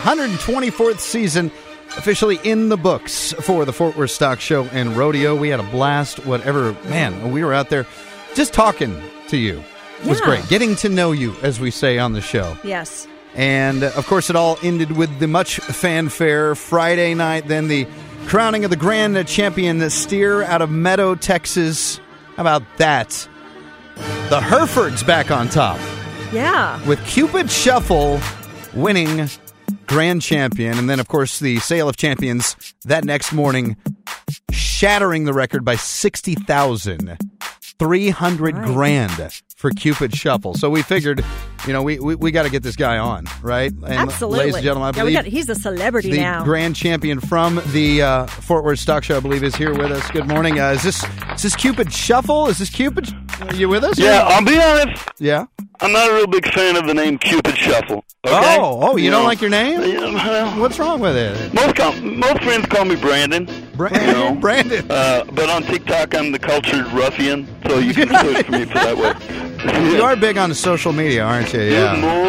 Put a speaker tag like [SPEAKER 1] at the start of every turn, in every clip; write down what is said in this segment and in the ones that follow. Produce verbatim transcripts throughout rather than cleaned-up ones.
[SPEAKER 1] hundred twenty-fourth season officially in the books for the Fort Worth Stock Show and Rodeo. We had a blast. Whatever, man, we were out there just talking to you. It was
[SPEAKER 2] Yeah.
[SPEAKER 1] great. Getting to know you, as we say on the show.
[SPEAKER 2] Yes.
[SPEAKER 1] And, uh, of course, it all ended with the much fanfare Friday night, then the crowning of the grand champion steer out of Meadow, Texas. How about that? The Herefords back on top
[SPEAKER 2] Yeah.
[SPEAKER 1] with Cupid Shuffle winning grand champion. And then, of course, the Sale of Champions that next morning shattering the record by sixty thousand. three hundred
[SPEAKER 2] Right.
[SPEAKER 1] grand for Cupid Shuffle. So we figured, you know, we we, we got to get this guy on, right? And
[SPEAKER 2] Absolutely.
[SPEAKER 1] ladies and gentlemen, I
[SPEAKER 2] yeah, we
[SPEAKER 1] believe
[SPEAKER 2] got, he's a celebrity
[SPEAKER 1] the
[SPEAKER 2] now.
[SPEAKER 1] grand champion from the uh, Fort Worth Stock Show, I believe, is here with us. Good morning. Uh, is this is this Cupid Shuffle? Is this Cupid? Are you with us?
[SPEAKER 3] Yeah, I'll be honest.
[SPEAKER 1] Yeah.
[SPEAKER 3] I'm not a real big fan of the name Cupid Shuffle. Okay?
[SPEAKER 1] Oh, oh, you, don't
[SPEAKER 3] know,
[SPEAKER 1] like your name?
[SPEAKER 3] Yeah, well,
[SPEAKER 1] What's wrong with it?
[SPEAKER 3] most call, most friends call me Brandon.
[SPEAKER 1] Brandon.
[SPEAKER 3] You know?
[SPEAKER 1] Brandon.
[SPEAKER 3] Uh, but on TikTok, I'm the cultured ruffian, so you can search for me for that way.
[SPEAKER 1] You are big on social media, aren't you? Yeah.
[SPEAKER 3] Good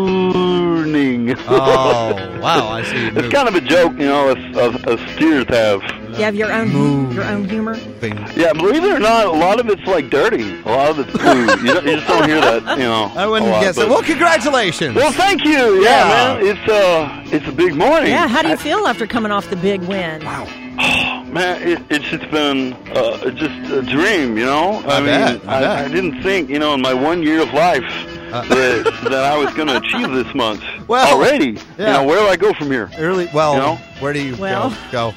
[SPEAKER 3] morning.
[SPEAKER 1] Oh, wow. I see.
[SPEAKER 3] It's kind of a joke, you know, as, as, as steers have.
[SPEAKER 2] You have your own
[SPEAKER 1] Move.
[SPEAKER 2] your own humor.
[SPEAKER 1] Thing.
[SPEAKER 3] Yeah, believe it or not, a lot of it's like dirty. A lot of it's poo. You, don't, you just don't hear that, you know.
[SPEAKER 1] I wouldn't
[SPEAKER 3] a lot,
[SPEAKER 1] guess
[SPEAKER 3] but-
[SPEAKER 1] it. Well, congratulations.
[SPEAKER 3] Well, thank you. Yeah,
[SPEAKER 1] Yeah.
[SPEAKER 3] man. It's uh, it's a big morning.
[SPEAKER 2] Yeah. How do you feel after coming off the big win?
[SPEAKER 1] Wow.
[SPEAKER 3] Man, it, it's just been uh, just a dream, you know.
[SPEAKER 1] I
[SPEAKER 3] mean,
[SPEAKER 1] bet, I
[SPEAKER 3] I,
[SPEAKER 1] bet.
[SPEAKER 3] I didn't think, you know, in my one year of life
[SPEAKER 1] Uh.
[SPEAKER 3] that that I was going to achieve this much
[SPEAKER 1] Well,
[SPEAKER 3] already.
[SPEAKER 1] yeah.
[SPEAKER 3] You know, where do I go from here?
[SPEAKER 1] Early. Well,
[SPEAKER 3] You know?
[SPEAKER 1] where do you
[SPEAKER 2] Well.
[SPEAKER 1] go? Go.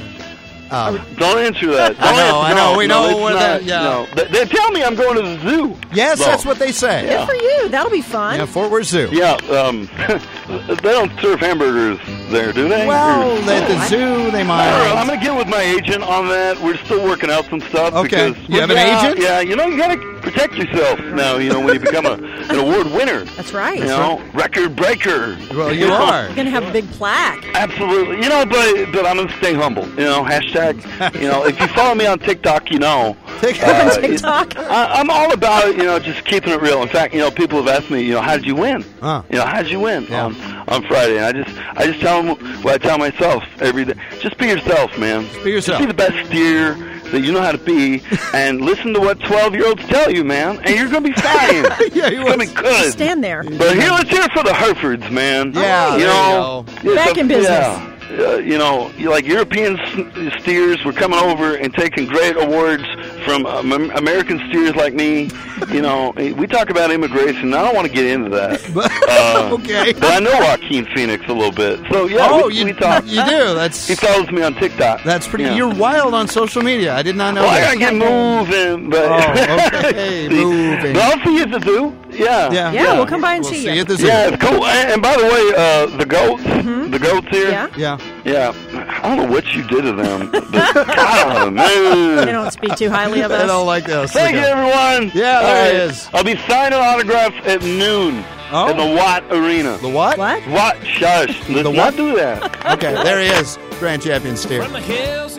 [SPEAKER 1] Um,
[SPEAKER 3] Don't answer that. Don't
[SPEAKER 1] I know,
[SPEAKER 3] answer,
[SPEAKER 1] I know,
[SPEAKER 3] no,
[SPEAKER 1] we
[SPEAKER 3] no,
[SPEAKER 1] know
[SPEAKER 3] it's
[SPEAKER 1] where
[SPEAKER 3] not,
[SPEAKER 1] that- yeah.
[SPEAKER 3] No. They, they tell me I'm going to the zoo.
[SPEAKER 1] yes,
[SPEAKER 3] though.
[SPEAKER 1] that's what they say.
[SPEAKER 2] Good for you. That'll be fun.
[SPEAKER 1] Yeah, Fort Worth Zoo.
[SPEAKER 3] Yeah, um, they don't serve hamburgers there, do they?
[SPEAKER 1] Well,
[SPEAKER 3] Or-
[SPEAKER 1] at the
[SPEAKER 2] I-
[SPEAKER 1] zoo, they
[SPEAKER 3] I don't know. I'm
[SPEAKER 1] might.
[SPEAKER 3] going to get with my agent on that. We're still working out some stuff.
[SPEAKER 1] Okay.
[SPEAKER 3] Because
[SPEAKER 1] You have an
[SPEAKER 3] yeah,
[SPEAKER 1] agent?
[SPEAKER 3] Yeah, you know, you got to protect yourself now, you know, when you become a, an award winner.
[SPEAKER 2] That's right.
[SPEAKER 3] You know, record breaker.
[SPEAKER 1] Well, you
[SPEAKER 3] know?
[SPEAKER 1] are.
[SPEAKER 2] You're gonna have a big plaque.
[SPEAKER 3] Absolutely. You know, but but I'm going to stay humble. You know, hashtag, you know, if you follow me on TikTok, you know.
[SPEAKER 1] Take
[SPEAKER 3] Uh,
[SPEAKER 2] TikTok.
[SPEAKER 3] I, I'm all about, you know, just keeping it real. In fact, you know, people have asked me, you know, how did you win?
[SPEAKER 1] Huh.
[SPEAKER 3] You know, how did you win
[SPEAKER 1] Yeah.
[SPEAKER 3] on, on Friday? And I just I just tell them what I tell myself every day. Just be yourself, man.
[SPEAKER 1] be yourself.
[SPEAKER 3] Just be the best steer that you know how to be, and listen to what twelve-year-olds tell you, man, and you're going to be fine.
[SPEAKER 1] Yeah, you
[SPEAKER 3] It's going to be good.
[SPEAKER 2] Stand there.
[SPEAKER 3] But here, let's hear it for the Herefords, man.
[SPEAKER 1] Yeah,
[SPEAKER 3] you
[SPEAKER 1] there
[SPEAKER 3] know,
[SPEAKER 1] you
[SPEAKER 2] Back
[SPEAKER 3] it's a-
[SPEAKER 2] in business.
[SPEAKER 3] Yeah. Uh, you know, you like European s- steers were coming over and taking great awards from um, American steers like me. You know, we talk about immigration. I don't want to get into that. Uh,
[SPEAKER 1] Okay.
[SPEAKER 3] But I know Joaquin Phoenix a little bit. So, yeah,
[SPEAKER 1] Oh,
[SPEAKER 3] we,
[SPEAKER 1] you,
[SPEAKER 3] we talk.
[SPEAKER 1] you do. That's
[SPEAKER 3] He follows me on TikTok.
[SPEAKER 1] that's pretty.
[SPEAKER 3] Yeah.
[SPEAKER 1] You're wild on social media. I did not know
[SPEAKER 3] Well, I
[SPEAKER 1] that.
[SPEAKER 3] gotta get moving, but
[SPEAKER 1] Oh, okay, moving.
[SPEAKER 3] But I'll see you at the zoo. Yeah,
[SPEAKER 1] Yeah.
[SPEAKER 2] Yeah, we'll come by and
[SPEAKER 1] We'll
[SPEAKER 2] see
[SPEAKER 1] see
[SPEAKER 2] you.
[SPEAKER 1] you at the zoo.
[SPEAKER 3] Yeah, it's cool. And, and by the way, uh, the goats, the goats here.
[SPEAKER 2] Yeah.
[SPEAKER 1] Yeah.
[SPEAKER 3] Yeah, I don't know what you did to them, but God, man.
[SPEAKER 2] They don't speak too highly of
[SPEAKER 1] I
[SPEAKER 2] us.
[SPEAKER 1] don't like this.
[SPEAKER 3] Thank you, everyone.
[SPEAKER 1] Yeah, there
[SPEAKER 3] All
[SPEAKER 1] he
[SPEAKER 3] right.
[SPEAKER 1] is.
[SPEAKER 3] I'll be signing autographs at noon
[SPEAKER 1] Oh.
[SPEAKER 3] at the Watt Arena.
[SPEAKER 1] The what?
[SPEAKER 2] What?
[SPEAKER 3] Watt, shush. Let's
[SPEAKER 1] The
[SPEAKER 3] not
[SPEAKER 1] what?
[SPEAKER 3] do that.
[SPEAKER 1] Okay, there he is. Grand champion steer.
[SPEAKER 4] From the hills